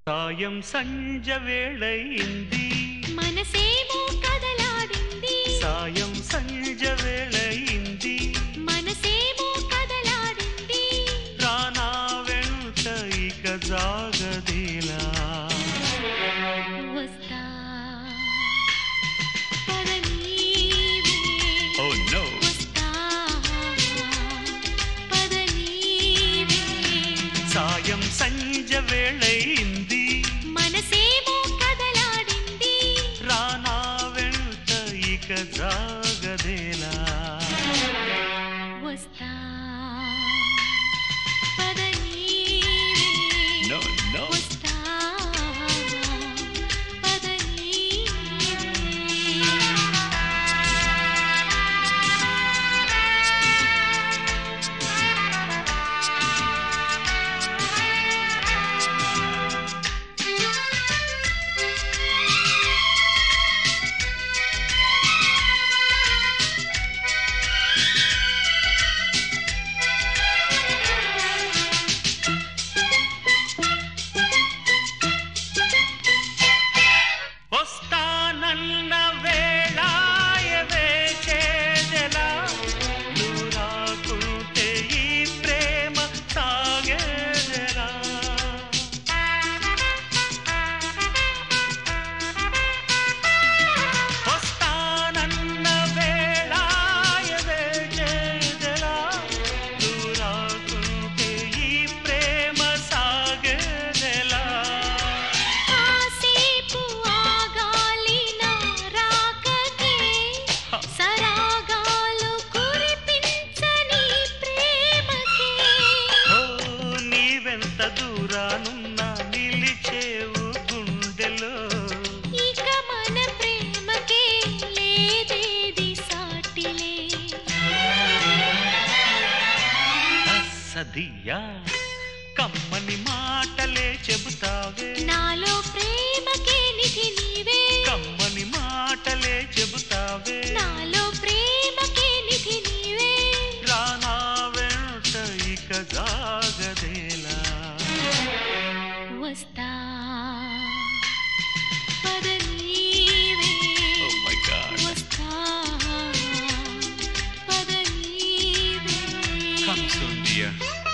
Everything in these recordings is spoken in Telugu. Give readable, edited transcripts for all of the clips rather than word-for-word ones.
సాయం సంజ వేళయింది మనసేమో కదలాడింది సాయం సంజ వేళయింది మనసేమో కదలాడింది రానా వెంట ఇక జాగదేలా వస్తా పద నీవే Oh no వస్తా పద నీవే సాయం సంజ వేళయింది మనసేమో కదలాడింది రానా వెంట ఇక జాగదేలా వస్తా పద నీవే No no వస్తా పద నీవే వస్తానన్న వేళాయవే చేదెలా నువ్వు రాకుంటే ఈ ప్రేమ సాగేదెలా వస్తానన్న వేళాయవే చేదెలా నువ్వు రాకుంటే ఈ ప్రేమ సాగేదెలా కాసేపు ఆగాలి నా రాకకే సరాగాలు కురిపించని ప్రేమకే ఓ నీవెంత దూరానున్నా నిలిచేవు గుండెలో ఇక మన ప్రేమకే లేదేది సాటిలే సదియా కమ్మని మాటలే చెబుతావే నాలో ప్రేమకే నిధి నీవే కమ్మని మాటలే చెబుతావే నాలో ప్రేమకే నిధి నీవే రానా వెంట ఇక జాగదేలా వస్తా పద నీవే Oh my God. వస్తా పద నీవే Come soon, dear.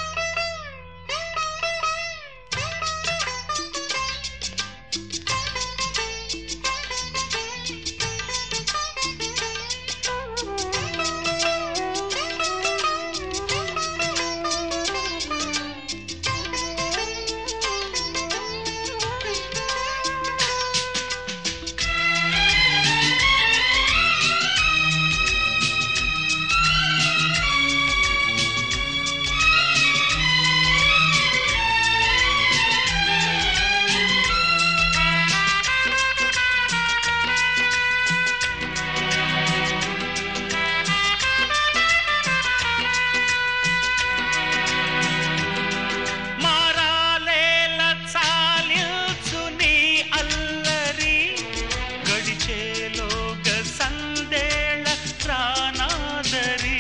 మారాలేల చాలించు నీ అల్లరి గడిచేలోగ సందేళ ప్రాణాదరి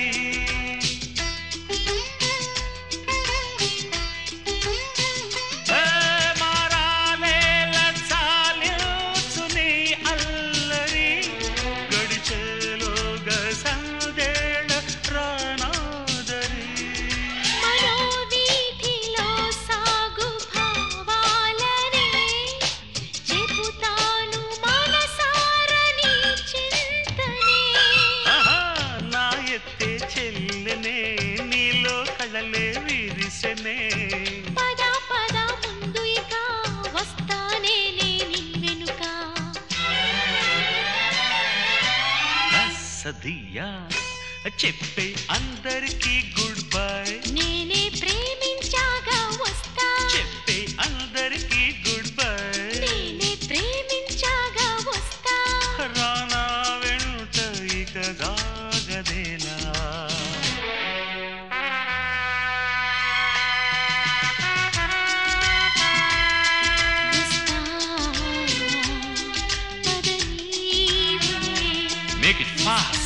మారాలేల చాలించు నీ అల్లరి గడిచేలోగ సందేళ ప్రాణాదరి మనోవీధిలో సాగు భావాలనే చెబుతాను మనసారని చింతనే ఆహా, నా ఎత్తే చెల్లెనే నీలో కళలే విరిసెనే పద పద ముందు ఇక వస్తానే నీ వెనుక సదియా చెప్పే అందరికీ గుడ్ బై నేనే ప్రేమించాగా వస్తా చెప్పే అందరికీ గుడ్ బై నేనే ప్రేమించాగా వస్తా రానా వెంట ఇక జాగదేలా వస్తా పద నీవే మేక్ ఇట్ ఫాస్ట్